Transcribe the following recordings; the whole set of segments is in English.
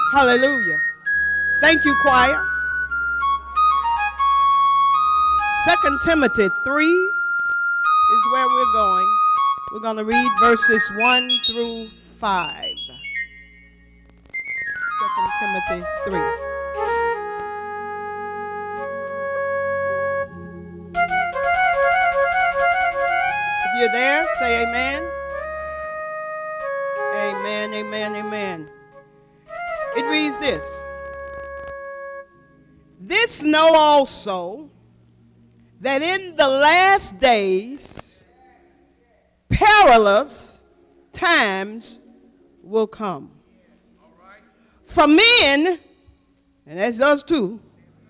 Hallelujah. Thank you, choir. 2 Timothy 3 is where we're going. We're going to read verses 1 through 5. 2 Timothy 3. If you're there, say amen. Amen, amen, amen. It reads this. This know also, that in the last days perilous times will come. For men, and that's us too,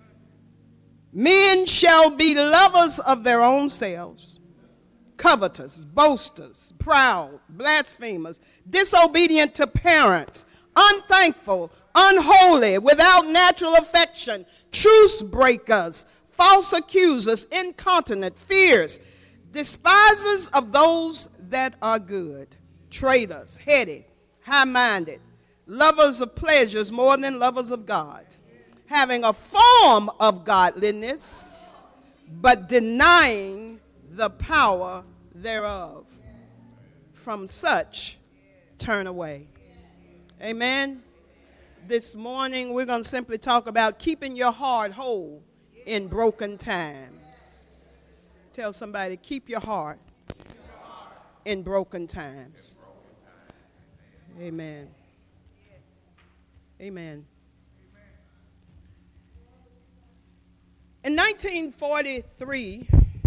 men shall be lovers of their own selves, covetous, boasters, proud, blasphemers, disobedient to parents, unthankful, unholy, without natural affection, truce breakers, false accusers, incontinent, fierce, despisers of those that are good, traitors, heady, high-minded, lovers of pleasures more than lovers of God, having a form of godliness, but denying the power thereof. From such, turn away. Amen. This morning, we're going to simply talk about keeping your heart whole in broken times. Tell somebody, keep your heart in broken times. Amen. Amen. In 1943,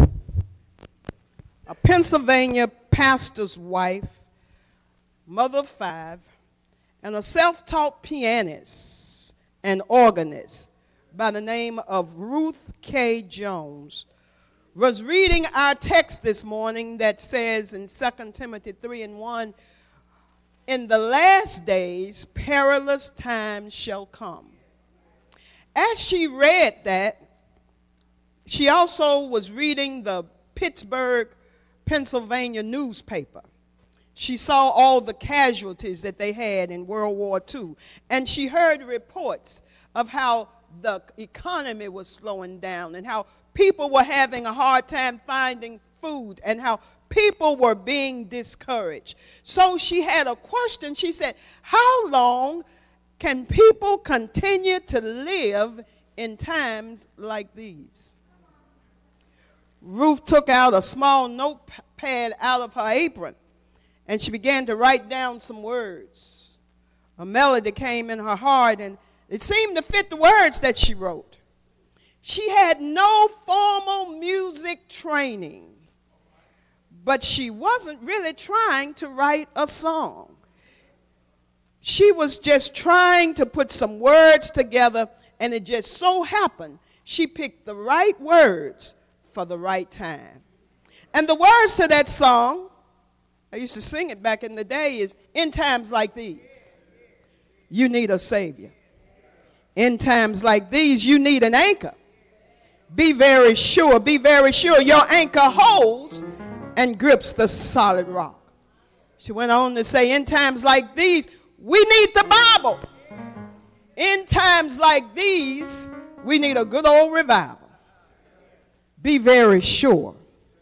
a Pennsylvania pastor's wife, mother of 5, and a self-taught pianist and organist by the name of Ruth K. Jones was reading our text this morning that says in 2 Timothy 3:1, in the last days perilous times shall come. As she read that, she also was reading the Pittsburgh, Pennsylvania newspaper. She saw all the casualties that they had in World War II, and she heard reports of how the economy was slowing down and how people were having a hard time finding food and how people were being discouraged. So she had a question. She said, how long can people continue to live in times like these? Ruth took out a small notepad out of her apron, and she began to write down some words. A melody came in her heart, and it seemed to fit the words that she wrote. She had no formal music training, but she wasn't really trying to write a song. She was just trying to put some words together, and it just so happened she picked the right words for the right time. And the words to that song, I used to sing it back in the day, is in times like these, you need a Savior. In times like these, you need an anchor. Be very sure your anchor holds and grips the solid rock. She went on to say, in times like these, we need the Bible. In times like these, we need a good old revival. Be very sure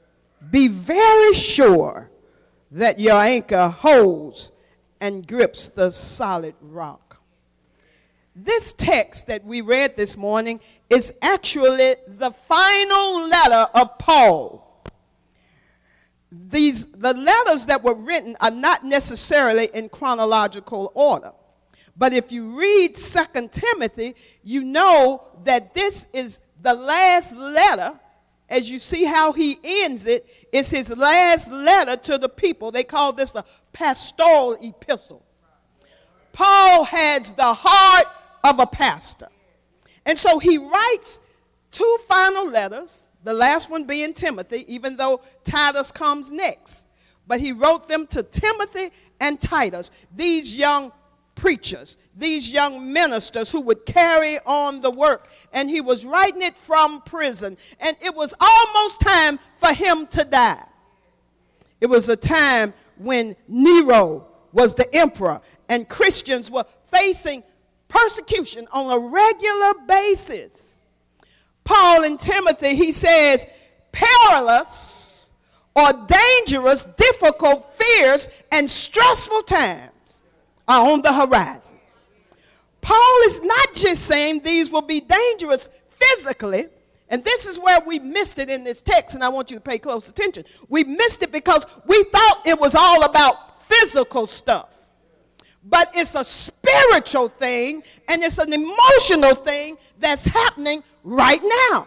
that your anchor holds and grips the solid rock. This text that we read this morning is actually the final letter of Paul. The letters that were written are not necessarily in chronological order. But if you read 2 Timothy, you know that this is the last letter. As you see how he ends it, it's his last letter to the people. They call this a pastoral epistle. Paul has the heart of a pastor. And so he writes 2 final letters, the last one being Timothy, even though Titus comes next. But he wrote them to Timothy and Titus, these young preachers, these young ministers who would carry on the work. And he was writing it from prison. And it was almost time for him to die. It was a time when Nero was the emperor and Christians were facing persecution on a regular basis. Paul and Timothy, he says, perilous or dangerous, difficult, fierce, and stressful times are on the horizon. Paul is not just saying these will be dangerous physically, and this is where we missed it in this text, and I want you to pay close attention. We missed it because we thought it was all about physical stuff. But it's a spiritual thing, and it's an emotional thing that's happening right now.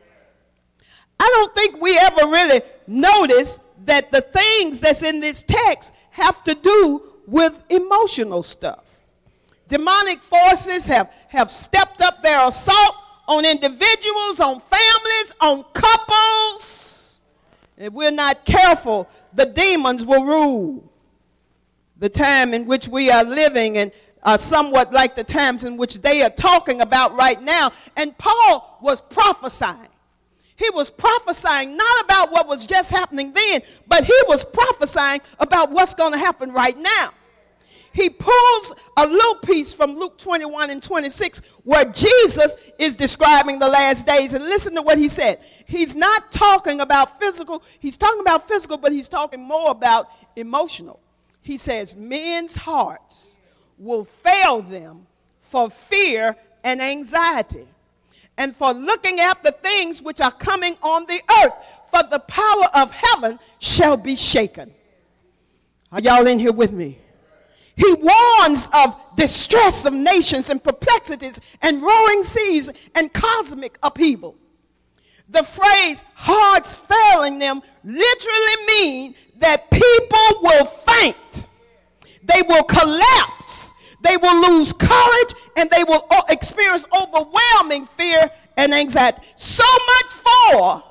I don't think we ever really noticed that the things that's in this text have to do with emotional stuff. Demonic forces have stepped up their assault on individuals, on families, on couples. If we're not careful, the demons will rule. The time in which we are living and are somewhat like the times in which they are talking about right now. And Paul was prophesying. He was prophesying not about what was just happening then, but he was prophesying about what's going to happen right now. He pulls a little piece from Luke 21 and 26 where Jesus is describing the last days. And listen to what he said. He's not talking about physical. He's talking about physical, but he's talking more about emotional. He says, men's hearts will fail them for fear and anxiety, and for looking at the things which are coming on the earth, for the power of heaven shall be shaken. Are y'all in here with me? He warns of distress of nations and perplexities and roaring seas and cosmic upheaval. The phrase hearts failing them literally mean that people will faint. They will collapse. They will lose courage, and they will experience overwhelming fear and anxiety. So much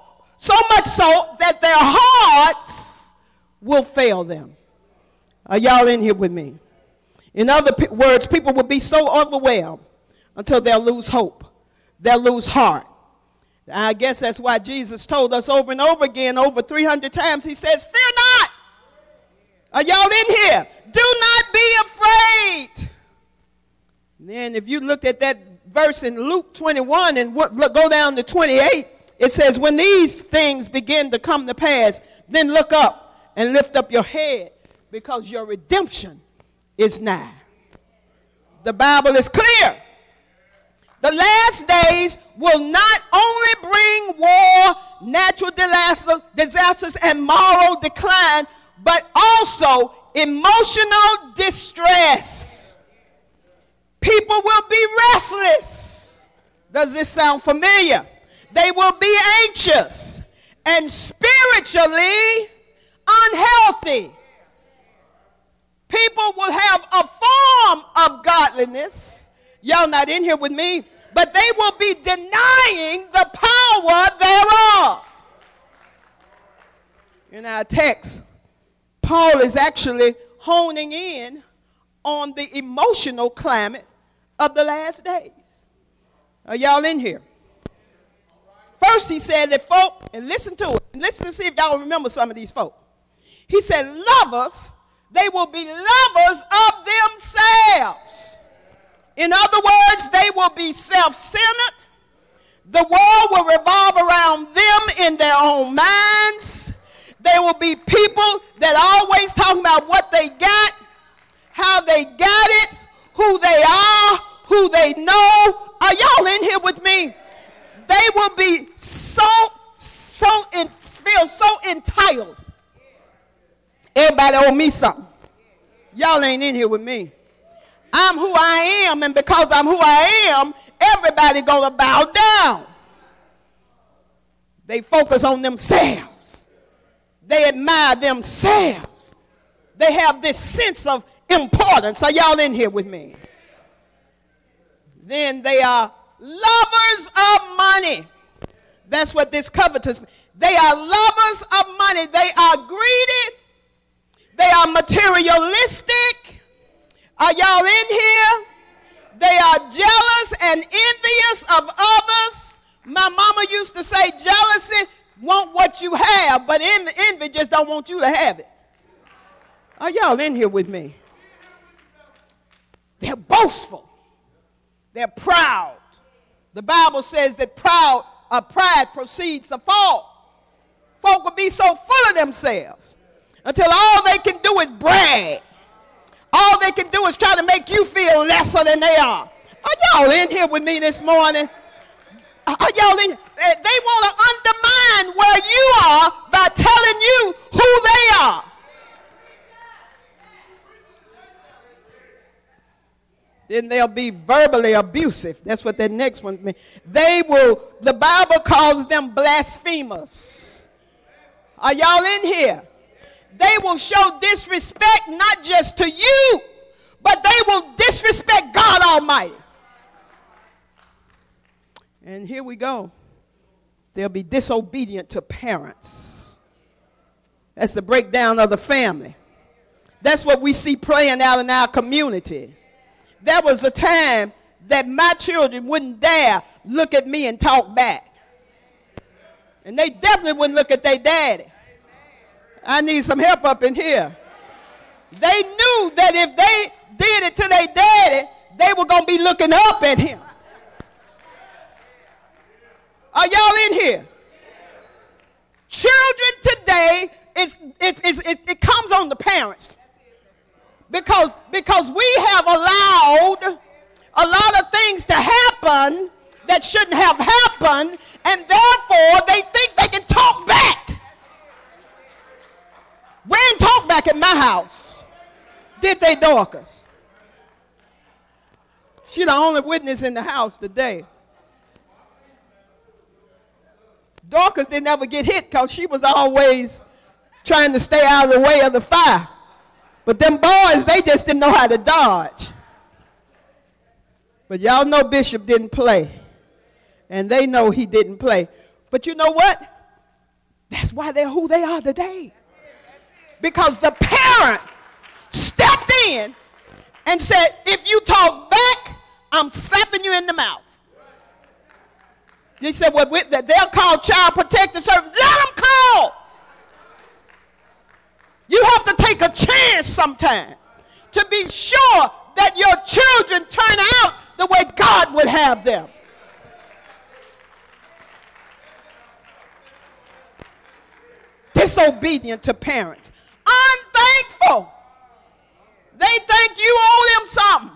so that their hearts will fail them. Are y'all in here with me? In other words, people will be so overwhelmed until they'll lose hope. They'll lose heart. I guess that's why Jesus told us over and over again, over 300 times, he says, fear not. Are y'all in here? Do not be afraid. And then if you looked at that verse in Luke 21 and go down to 28, it says, when these things begin to come to pass, then look up and lift up your head, because your redemption is nigh. The Bible is clear. The last days will not only bring war, natural disasters, and moral decline, but also emotional distress. People will be restless. Does this sound familiar? They will be anxious and spiritually unhealthy. People will have a form of godliness. Y'all not in here with me, but they will be denying the power thereof. In our text, Paul is actually honing in on the emotional climate of the last days. Are y'all in here? First, he said that folk, and listen to it, and listen to see if y'all remember some of these folk. He said, lovers, they will be lovers of themselves. In other words, they will be self-centered. The world will revolve around them in their own minds. They will be people that always talking about what they got, how they got it, who they are, who they know. Are y'all in here with me? They will be feel so entitled. Everybody owe me something. Y'all ain't in here with me. I'm who I am, and because I'm who I am, everybody gonna bow down. They focus on themselves. They admire themselves. They have this sense of importance. Are y'all in here with me? Then they are lovers of money. That's what this covetous. They are lovers of money. They are greedy. They are materialistic. Are y'all in here? They are jealous and envious of others. My mama used to say jealousy want what you have, but envy just don't want you to have it. Are y'all in here with me? They're boastful. They're proud. The Bible says that pride proceeds a fall. Folk will be so full of themselves until all they can do is brag. All they can do is try to make you feel lesser than they are. Are y'all in here with me this morning? Are y'all in? They want to undermine where you are by telling you who they are. Then they'll be verbally abusive. That's what that next one means. The Bible calls them blasphemers. Are y'all in here? They will show disrespect not just to you, but they will disrespect God Almighty. And here we go. They'll be disobedient to parents. That's the breakdown of the family. That's what we see playing out in our community. There was a time that my children wouldn't dare look at me and talk back. And they definitely wouldn't look at their daddy. I need some help up in here. They knew that if they did it to their daddy, they were going to be looking up at him. Are y'all in here? Children today, it comes on the parents. Because we have allowed a lot of things to happen that shouldn't have happened, and therefore they think they can talk back. We ain't talk back at my house. Did they, Dorcas? She's the only witness in the house today. Dorcas didn't ever get hit because she was always trying to stay out of the way of the fire. But them boys, they just didn't know how to dodge. But y'all know Bishop didn't play. And they know he didn't play. But you know what? That's why they're who they are today. Because the parent stepped in and said, if you talk back, I'm slapping you in the mouth. He said, well, they'll call child protective service. Let them call. You have to take a chance sometime to be sure that your children turn out the way God would have them. Disobedient to parents. Unthankful. They think you owe them something.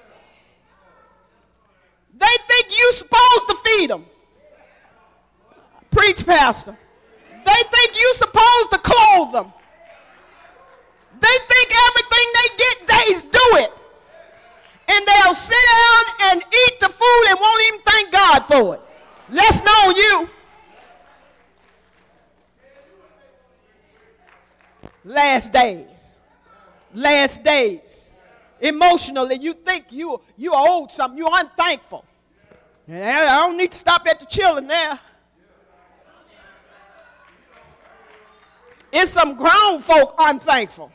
They think you're supposed to feed them. Preach, Pastor. They think you're supposed to clothe them. They think everything they get, they do it. And they'll sit down and eat the food and won't even thank God for it. Let's know you. Last days. Last days. Emotionally, you think you owed something. You're unthankful. And I don't need to stop at the children there. It's some grown folk unthankful.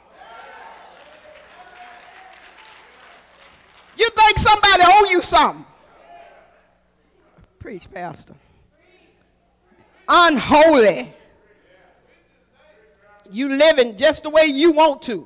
You think somebody owe you something. Preach, Pastor. Unholy. You living just the way you want to.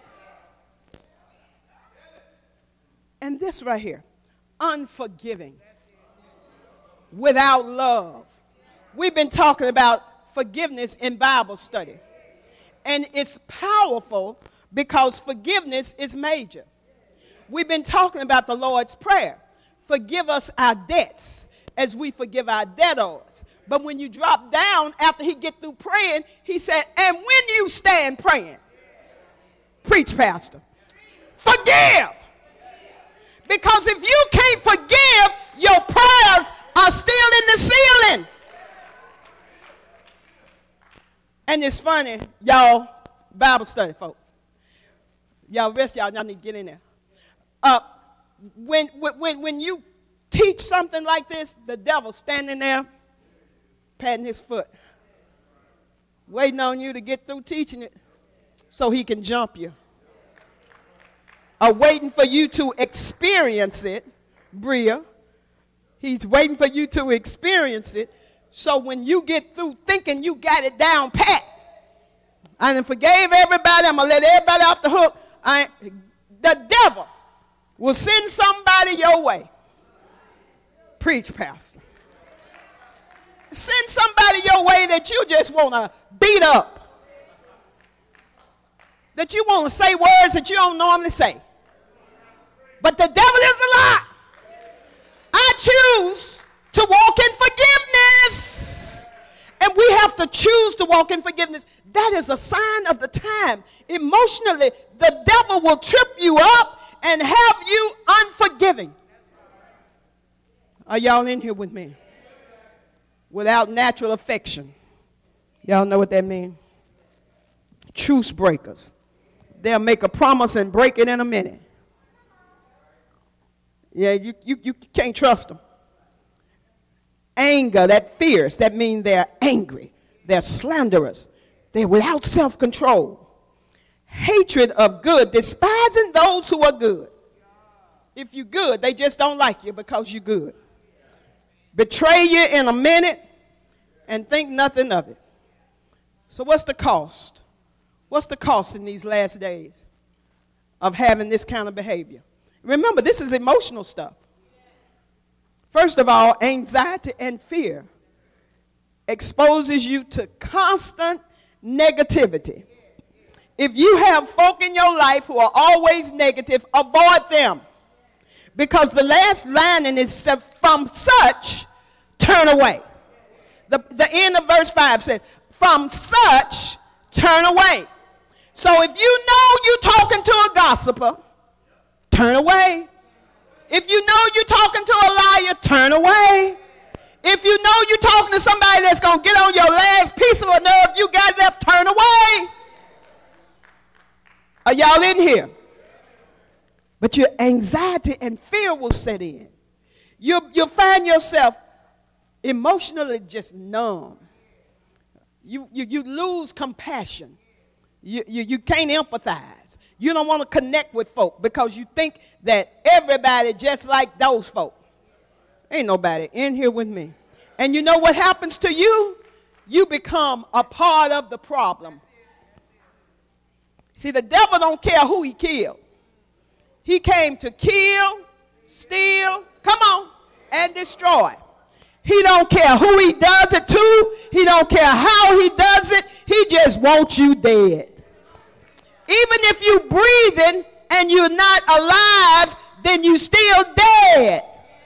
And this right here. Unforgiving. Without love. We've been talking about forgiveness in Bible study. And it's powerful because forgiveness is major. We've been talking about the Lord's Prayer. Forgive us our debts as we forgive our debtors. But when you drop down after he get through praying, he said, and when you stand praying, preach, Pastor, forgive. Because if you can't forgive, your prayers are still in the ceiling. And it's funny, y'all, Bible study, folks. Y'all, rest y'all need to get in there. When you teach something like this, the devil's standing there, patting his foot, waiting on you to get through teaching it so he can jump you. Or waiting for you to experience it, Bria. He's waiting for you to experience it so when you get through thinking you got it down pat, I done forgave everybody, I'm going to let everybody off the hook, the devil will send somebody your way Preach, Pastor. Send somebody your way that you just want to beat up. That you want to say words that you don't normally say. But the devil is a lie. I choose to walk in forgiveness. And we have to choose to walk in forgiveness. That is a sign of the time. Emotionally, the devil will trip you up and have you unforgiving. Are y'all in here with me? Without natural affection. Y'all know what that means? Truce breakers. They'll make a promise and break it in a minute. Yeah, you can't trust them. Anger, that fierce, that means they're angry. They're slanderous. They're without self-control. Hatred of good, despising those who are good. If you're good, they just don't like you because you're good. Betray you in a minute and think nothing of it. So what's the cost? What's the cost in these last days of having this kind of behavior? Remember, this is emotional stuff. First of all, anxiety and fear exposes you to constant negativity. If you have folk in your life who are always negative, avoid them. Because the last line in it says, from such, turn away. The end of verse 5 says, from such, turn away. So if you know you're talking to a gossiper, turn away. If you know you're talking to a liar, turn away. If you know you're talking to somebody that's going to get on your last piece of a nerve you got left, turn away. Are y'all in here? But your anxiety and fear will set in. You'll find yourself emotionally just numb. You lose compassion. You can't empathize. You don't want to connect with folk because you think that everybody just like those folk. Ain't nobody in here with me. And you know what happens to you? You become a part of the problem. See, the devil don't care who he killed. He came to kill, steal, come on, and destroy. He don't care who he does it to. He don't care how he does it. He just wants you dead. Even if you breathing and you're not alive, then you still dead.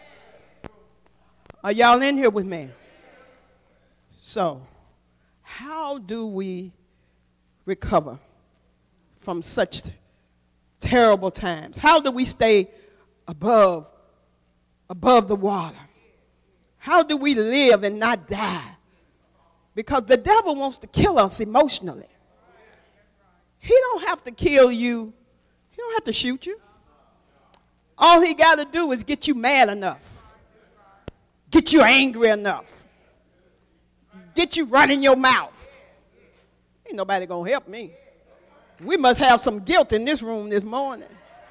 Are y'all in here with me? So, how do we recover from such terrible times? How do we stay above the water? How do we live and not die? Because the devil wants to kill us emotionally. He don't have to kill you. He don't have to shoot you. All he got to do is get you mad enough. Get you angry enough. Get you running your mouth. Ain't nobody going to help me. We must have some guilt in this room this morning.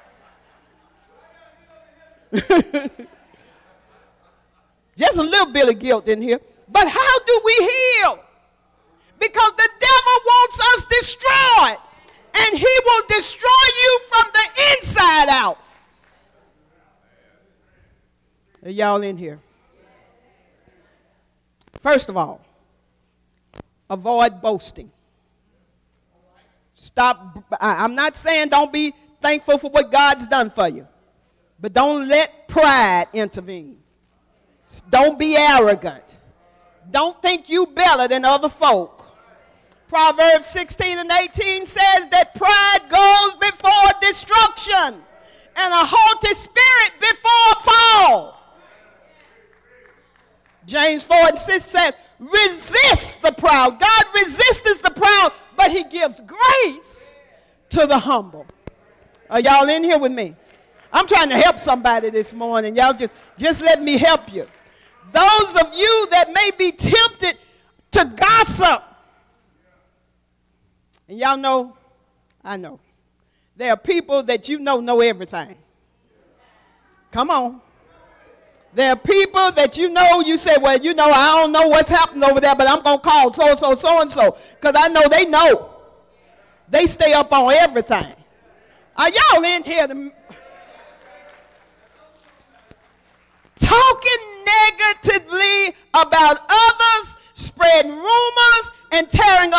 Just a little bit of guilt in here. But how do we heal? Because the devil wants us destroyed. And he will destroy you from the inside out. Are y'all in here? First of all, avoid boasting. Stop. I'm not saying don't be thankful for what God's done for you. But don't let pride intervene. Don't be arrogant. Don't think you better than other folk. Proverbs 16 and 18 says that pride goes before destruction and a haughty spirit before a fall. James 4 and 6 says, resist the proud. God resists the proud, but he gives grace to the humble. Are y'all in here with me? I'm trying to help somebody this morning. Y'all just let me help you. Those of you that may be tempted to gossip. And y'all know, I know, there are people that you know everything. Come on. There are people that you say, well, I don't know what's happening over there, but I'm going to call so-and-so, because I know they know. They stay up on everything. Are y'all in here? Talking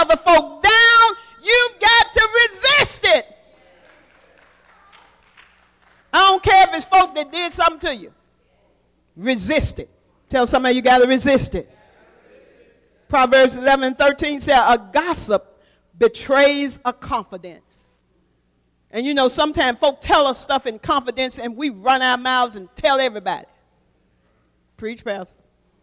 other folk down, you've got to resist it. I don't care if it's folk that did something to you. Resist it. Tell somebody you got to resist it. Proverbs 11:13 says, a gossip betrays a confidence. And you know, sometimes folk tell us stuff in confidence and we run our mouths and tell everybody. Preach, Pastor.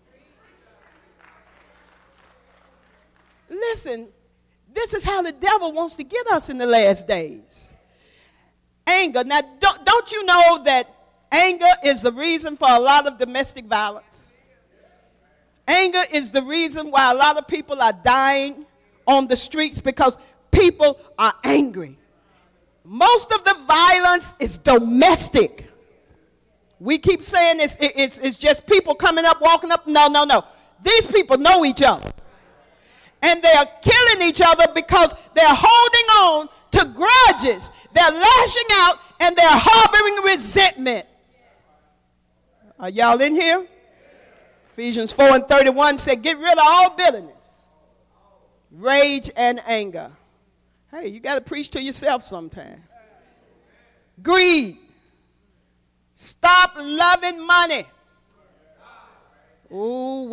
Listen, this is how the devil wants to get us in the last days. Anger. Now, don't you know that anger is the reason for a lot of domestic violence? Anger is the reason why a lot of people are dying on the streets, because people are angry. Most of the violence is domestic. We keep saying it's just people coming up, walking up. No. These people know each other. And they are killing each other because they're holding on to grudges. They're lashing out and they're harboring resentment. Are y'all in here? Ephesians 4:31 said, get rid of all bitterness, rage, and anger. Hey, you got to preach to yourself sometime. Greed. Stop loving money. Ooh,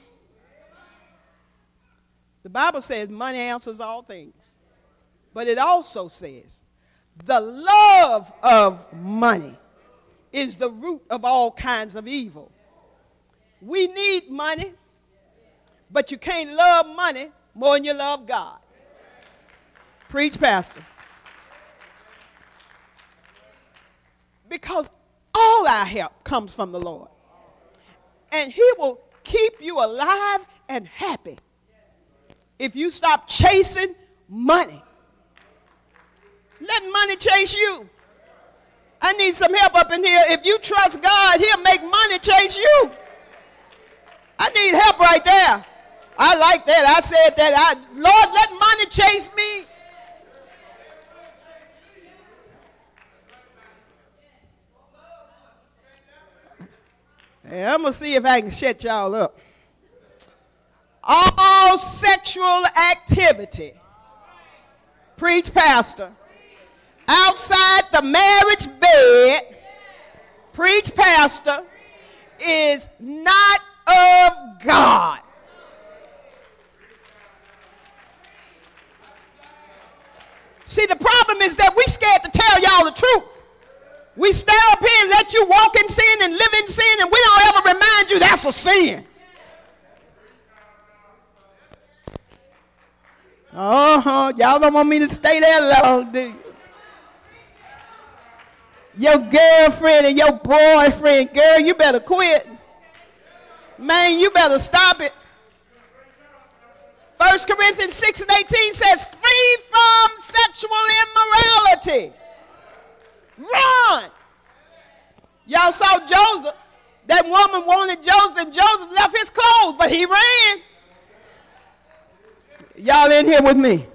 the Bible says money answers all things. But it also says the love of money is the root of all kinds of evil. We need money, but you can't love money more than you love God. Preach, Pastor. Because all our help comes from the Lord. And he will keep you alive and happy if you stop chasing money. Let money chase you. I need some help up in here. If you trust God, he'll make money chase you. I need help right there. I like that. I said that. Lord, let money chase me. Hey, I'm going to see if I can shut y'all up. All sexual activity, preach, Pastor, outside the marriage bed, preach, Pastor, is not of God. See, the problem is that we scared to tell y'all the truth. We stand up here and let you walk in sin and live in sin, and we don't ever remind you that's a sin. Y'all don't want me to stay there long, do you? Your girlfriend and your boyfriend, girl, you better quit. Man, you better stop it. 1 Corinthians 6:18 says, free from sexual immorality. Run. Y'all saw Joseph. That woman wanted Joseph, and Joseph left his clothes, but he ran. Y'all in here with me?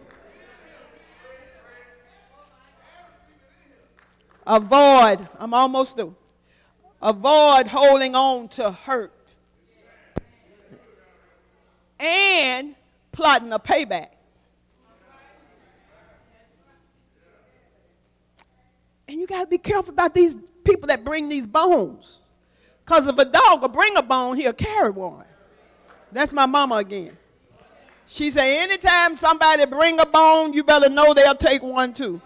Avoid, I'm almost through. Avoid holding on to hurt and plotting a payback. And you got to be careful about these people that bring these bones. Because if a dog will bring a bone, he'll carry one. That's my mama again. She said, anytime somebody bring a bone, you better know they'll take one too.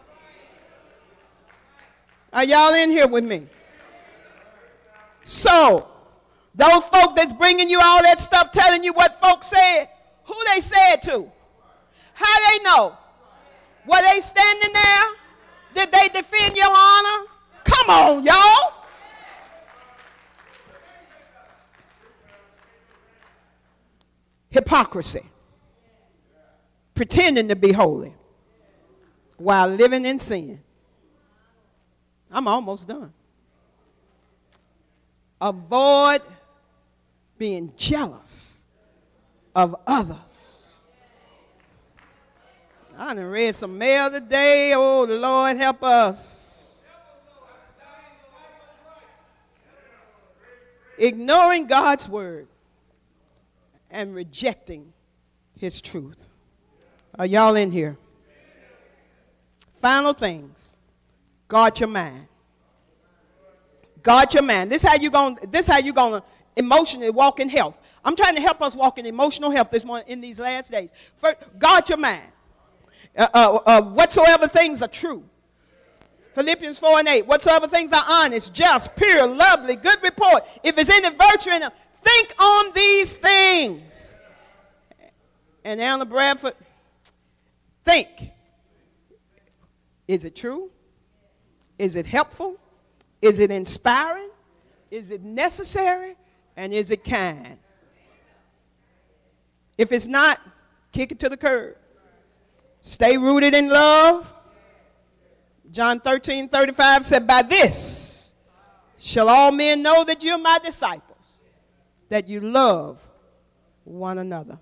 Are y'all in here with me? So, those folk that's bringing you all that stuff, telling you what folks said, who they said to? How they know? Were they standing there? Did they defend your honor? Come on, y'all. Hypocrisy. Pretending to be holy while living in sin. I'm almost done. Avoid being jealous of others. I done read some mail today. Oh, the Lord help us. Ignoring God's word and rejecting his truth. Are y'all in here? Final things. Guard your mind. Guard your mind. This how you gonna emotionally walk in health. I'm trying to help us walk in emotional health this morning in these last days. First, guard your mind. Whatsoever things are true. Philippians 4:8. Whatsoever things are honest, just, pure, lovely, good report. If there's any virtue in them, think on these things. And Anna Bradford, think. Is it true? Is it helpful? Is it inspiring? Is it necessary? And is it kind? If it's not, kick it to the curb. Stay rooted in love. John 13:35 said, by this shall all men know that you're my disciples, that you love one another.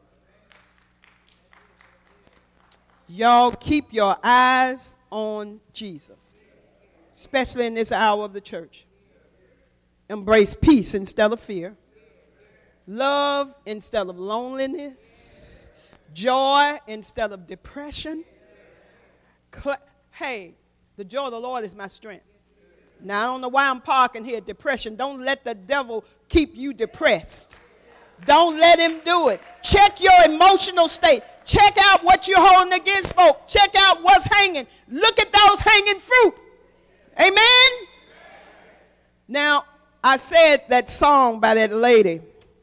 Y'all keep your eyes on Jesus, especially in this hour of the church. Embrace peace instead of fear. Love instead of loneliness. Joy instead of depression. Hey, the joy of the Lord is my strength. Now, I don't know why I'm parking here. Depression. Don't let the devil keep you depressed. Don't let him do it. Check your emotional state. Check out what you're holding against folk. Check out what's hanging. Look at those hanging fruit. Amen? Now, I said that song by that lady,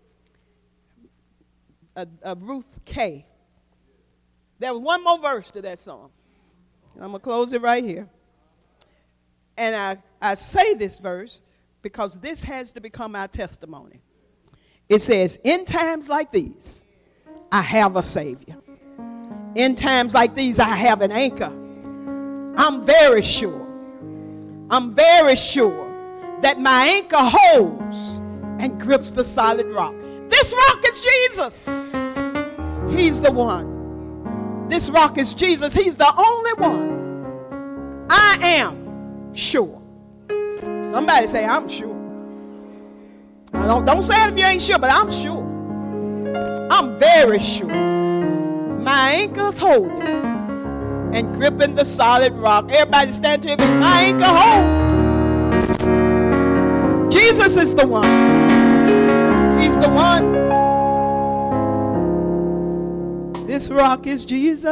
Ruth K. There was one more verse to that song. I'm going to close it right here. And I say this verse because this has to become our testimony. It says, in times like these, I have a Savior. In times like these, I have an anchor. I'm very sure that my anchor holds and grips the solid rock. This rock is Jesus. He's the one. This rock is Jesus. He's the only one. I am sure. Somebody say, I'm sure. Don't say it if you ain't sure, but I'm sure. I'm very sure. My anchor's holding and gripping the solid rock. Everybody stand to it. My anchor holds. Jesus is the one. He's the one. This rock is Jesus.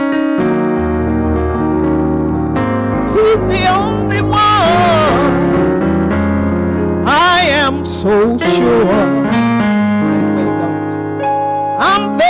He's the only one. I am so sure.